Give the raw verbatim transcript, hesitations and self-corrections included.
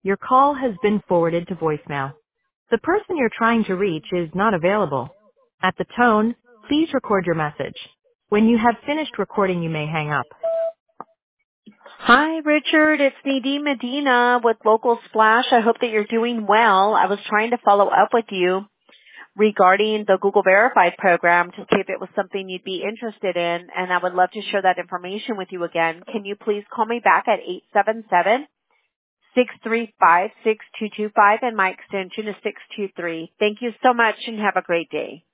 Your call has been forwarded to voicemail. The person you're trying to reach is not available. At the tone, please record your message. When you have finished recording, you may hang up. Hi, Richard. It's Nadine Medina with Local Splash. I hope that you're doing well. I was trying to follow up with you regarding the Google Verified program to see if it was something you'd be interested in, and I would love to share that information with you again. Can you please call me back at eight seven seven, six three five, six two two five, and my extension is six two three. Thank you so much and have a great day.